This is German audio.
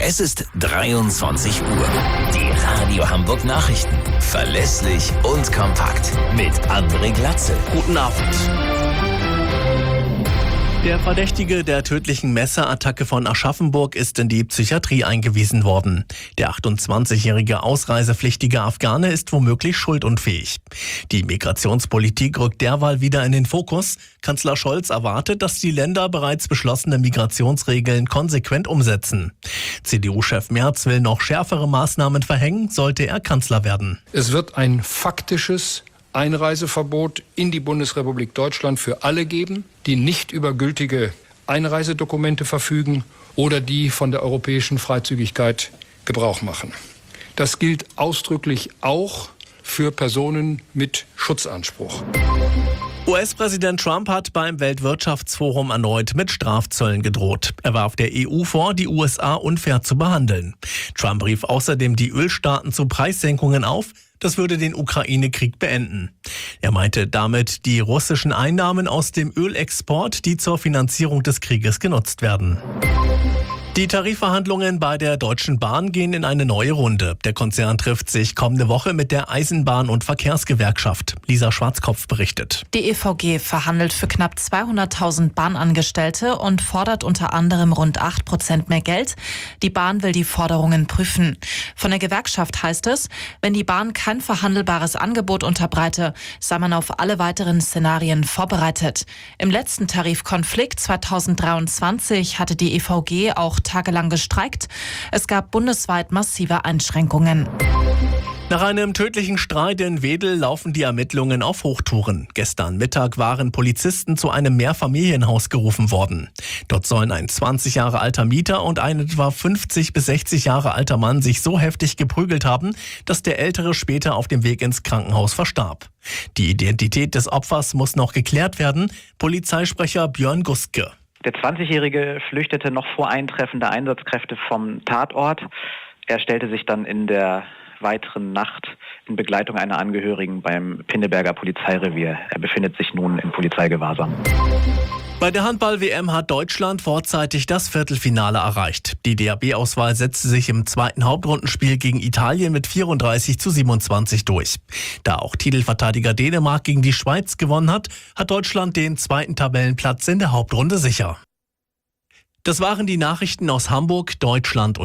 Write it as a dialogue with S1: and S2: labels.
S1: Es ist 23 Uhr. Die Radio Hamburg Nachrichten. Verlässlich und kompakt. Mit André Glatzel.
S2: Guten Abend.
S3: Der Verdächtige der tödlichen Messerattacke von Aschaffenburg ist in die Psychiatrie eingewiesen worden. Der 28-jährige ausreisepflichtige Afghane ist womöglich schuldunfähig. Die Migrationspolitik rückt derweil wieder in den Fokus. Kanzler Scholz erwartet, dass die Länder bereits beschlossene Migrationsregeln konsequent umsetzen. CDU-Chef Merz will noch schärfere Maßnahmen verhängen, sollte er Kanzler werden.
S4: Es wird ein faktisches Einreiseverbot in die Bundesrepublik Deutschland für alle geben, die nicht über gültige Einreisedokumente verfügen oder die von der europäischen Freizügigkeit Gebrauch machen. Das gilt ausdrücklich auch für Personen mit Schutzanspruch.
S3: US-Präsident Trump hat beim Weltwirtschaftsforum erneut mit Strafzöllen gedroht. Er warf der EU vor, die USA unfair zu behandeln. Trump rief außerdem die Ölstaaten zu Preissenkungen auf. Das würde den Ukraine-Krieg beenden. Er meinte damit die russischen Einnahmen aus dem Ölexport, die zur Finanzierung des Krieges genutzt werden. Die Tarifverhandlungen bei der Deutschen Bahn gehen in eine neue Runde. Der Konzern trifft sich kommende Woche mit der Eisenbahn- und Verkehrsgewerkschaft. Lisa Schwarzkopf berichtet.
S5: Die EVG verhandelt für knapp 200.000 Bahnangestellte und fordert unter anderem rund 8% mehr Geld. Die Bahn will die Forderungen prüfen. Von der Gewerkschaft heißt es, wenn die Bahn kein verhandelbares Angebot unterbreite, sei man auf alle weiteren Szenarien vorbereitet. Im letzten Tarifkonflikt 2023 hatte die EVG auch tagelang gestreikt. Es gab bundesweit massive Einschränkungen.
S3: Nach einem tödlichen Streit in Wedel laufen die Ermittlungen auf Hochtouren. Gestern Mittag waren Polizisten zu einem Mehrfamilienhaus gerufen worden. Dort sollen ein 20 Jahre alter Mieter und ein etwa 50 bis 60 Jahre alter Mann sich so heftig geprügelt haben, dass der Ältere später auf dem Weg ins Krankenhaus verstarb. Die Identität des Opfers muss noch geklärt werden. Polizeisprecher Björn Guske.
S6: Der 20-Jährige flüchtete noch vor Eintreffen der Einsatzkräfte vom Tatort. Er stellte sich dann in der weiteren Nacht in Begleitung einer Angehörigen beim Pinneberger Polizeirevier. Er befindet sich nun in Polizeigewahrsam.
S3: Bei der Handball-WM hat Deutschland vorzeitig das Viertelfinale erreicht. Die DHB-Auswahl setzte sich im zweiten Hauptrundenspiel gegen Italien mit 34:27 durch. Da auch Titelverteidiger Dänemark gegen die Schweiz gewonnen hat, hat Deutschland den zweiten Tabellenplatz in der Hauptrunde sicher. Das waren die Nachrichten aus Hamburg, Deutschland und